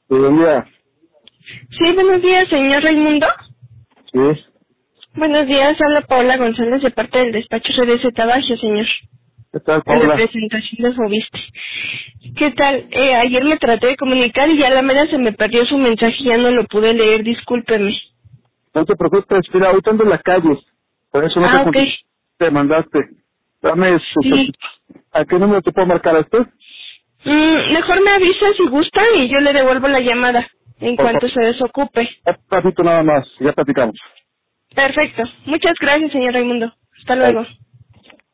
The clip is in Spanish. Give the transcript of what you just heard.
Buen día. Sí, buenos días, señor Raimundo. Sí. Buenos días, habla Paola González de parte del despacho CDC Tabagio, señor. ¿Qué tal, En Paola? representación de Fobiste. ¿Qué tal? Ayer me traté de comunicar y ya a la mera se me perdió su mensaje y ya no lo pude leer, discúlpeme. No te preocupes, mira, ahorita ando en la calle. Por eso no te Ok. te mandaste. Dame, Sí. ¿a qué número te puedo marcar a este? Mejor me avisa si gusta y yo le devuelvo la llamada en Por cuanto favor, se desocupe. un ratito nada más, ya platicamos. Perfecto. Muchas gracias, señor Raimundo. Hasta Bye. luego.